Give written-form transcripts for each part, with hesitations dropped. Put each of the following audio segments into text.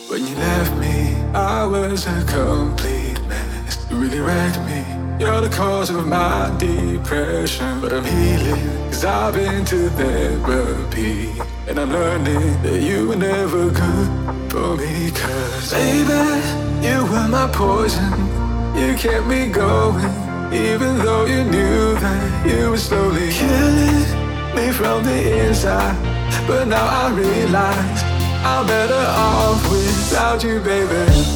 When you left me, I was a complete mess. You really wrecked me. You're the cause of my depression. But I'm healing, cause I've been to therapy. And I'm learning that you were never good for me. Cause baby, you were my poison. You kept me going, even though you knew that you were slowly killing me from the inside. But now I realize I'm better off without you, baby.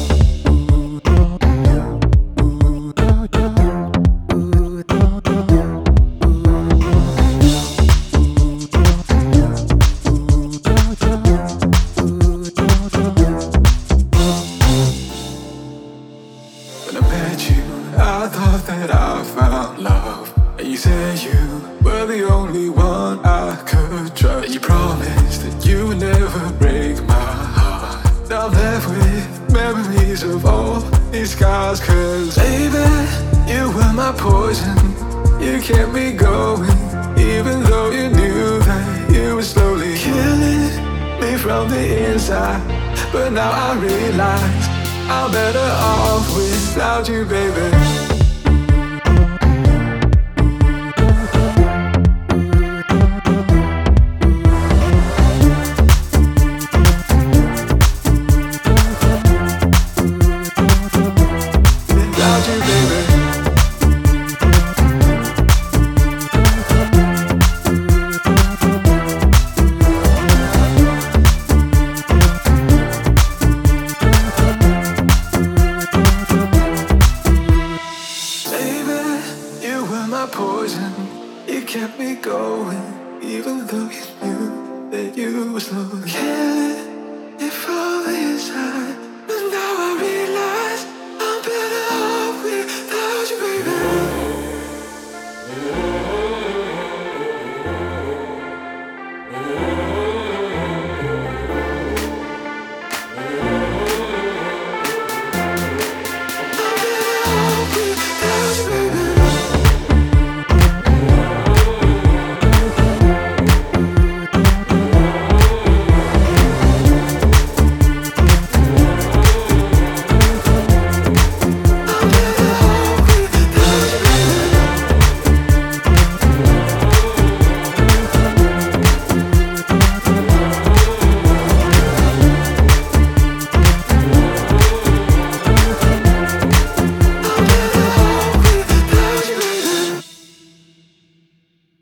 When I met you, I thought that I found love. And you said you were the only one I could trust. And you promised that you would never break my heart. Now I'm left with memories of all these scars. Cause baby, you were my poison. You kept me going, even though you knew that you were slowly killing me from the inside. But now I realize I'm better off without you, baby.